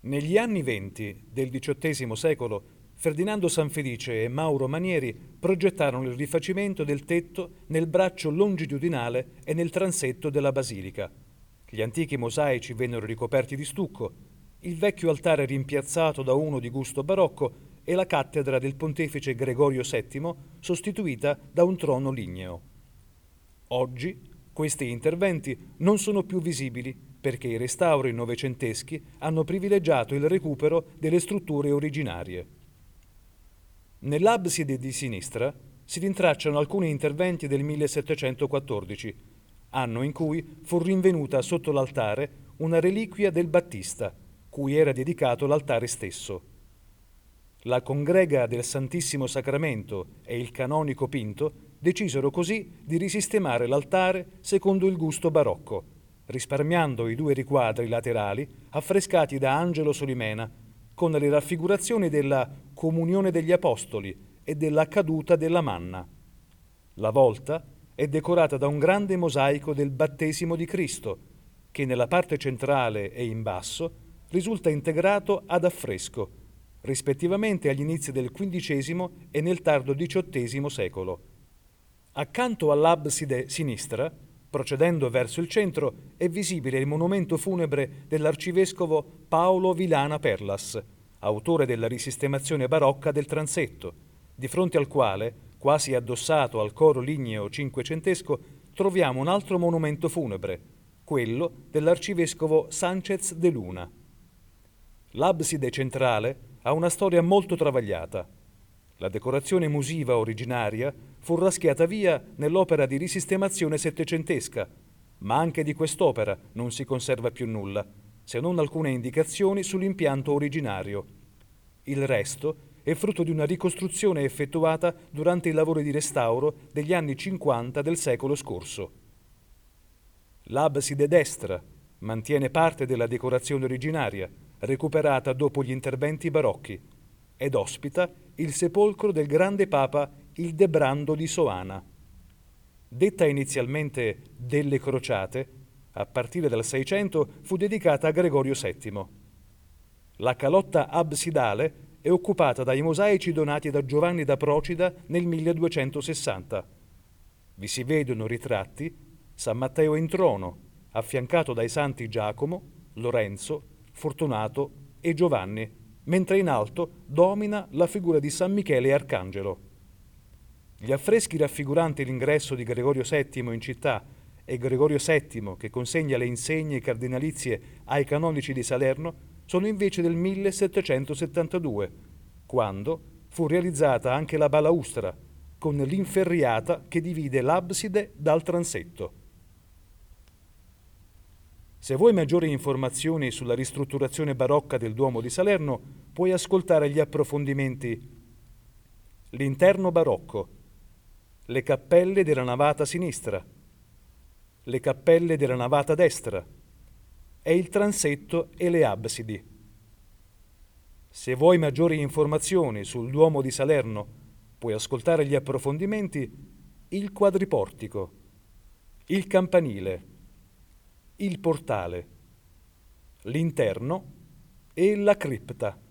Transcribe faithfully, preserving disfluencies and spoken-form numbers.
Negli anni venti del diciottesimo secolo, Ferdinando Sanfelice e Mauro Manieri progettarono il rifacimento del tetto nel braccio longitudinale e nel transetto della basilica. Gli antichi mosaici vennero ricoperti di stucco, il vecchio altare rimpiazzato da uno di gusto barocco e la cattedra del pontefice Gregorio settimo sostituita da un trono ligneo. Oggi questi interventi non sono più visibili perché i restauri novecenteschi hanno privilegiato il recupero delle strutture originarie. Nell'abside di sinistra si rintracciano alcuni interventi del millesettecentoquattordici, anno in cui fu rinvenuta sotto l'altare una reliquia del Battista, cui era dedicato l'altare stesso. La congrega del Santissimo Sacramento e il canonico Pinto decisero così di risistemare l'altare secondo il gusto barocco, risparmiando i due riquadri laterali affrescati da Angelo Solimena con le raffigurazioni della Comunione degli Apostoli e della caduta della manna. La volta è decorata da un grande mosaico del Battesimo di Cristo, che nella parte centrale e in basso risulta integrato ad affresco, rispettivamente agli inizi del quindicesimo e nel tardo diciottesimo secolo. Accanto all'abside sinistra, procedendo verso il centro, è visibile il monumento funebre dell'arcivescovo Paolo Vilana Perlas, autore della risistemazione barocca del transetto, di fronte al quale, quasi addossato al coro ligneo cinquecentesco, troviamo un altro monumento funebre, quello dell'arcivescovo Sánchez de Luna. L'abside centrale ha una storia molto travagliata. La decorazione musiva originaria fu raschiata via nell'opera di risistemazione settecentesca, ma anche di quest'opera non si conserva più nulla, se non alcune indicazioni sull'impianto originario. Il resto è frutto di una ricostruzione effettuata durante i lavori di restauro degli anni cinquanta del secolo scorso. L'abside destra mantiene parte della decorazione originaria, recuperata dopo gli interventi barocchi, ed ospita il sepolcro del grande papa Ildebrando di Soana. Detta inizialmente delle Crociate, a partire dal Seicento fu dedicata a Gregorio settimo. La calotta absidale è occupata dai mosaici donati da Giovanni da Procida nel milleduecentosessanta. Vi si vedono ritratti San Matteo in trono, affiancato dai santi Giacomo, Lorenzo, Fortunato e Giovanni, mentre in alto domina la figura di San Michele Arcangelo. Gli affreschi raffiguranti l'ingresso di Gregorio settimo in città e Gregorio settimo che consegna le insegne cardinalizie ai canonici di Salerno sono invece del millesettecentosettantadue, quando fu realizzata anche la balaustra, con l'inferriata che divide l'abside dal transetto. Se vuoi maggiori informazioni sulla ristrutturazione barocca del Duomo di Salerno, puoi ascoltare gli approfondimenti L'interno barocco, le cappelle della navata sinistra, le cappelle della navata destra e il transetto e le absidi. Se vuoi maggiori informazioni sul Duomo di Salerno, puoi ascoltare gli approfondimenti Il quadriportico, il campanile, il portale, l'interno e la cripta.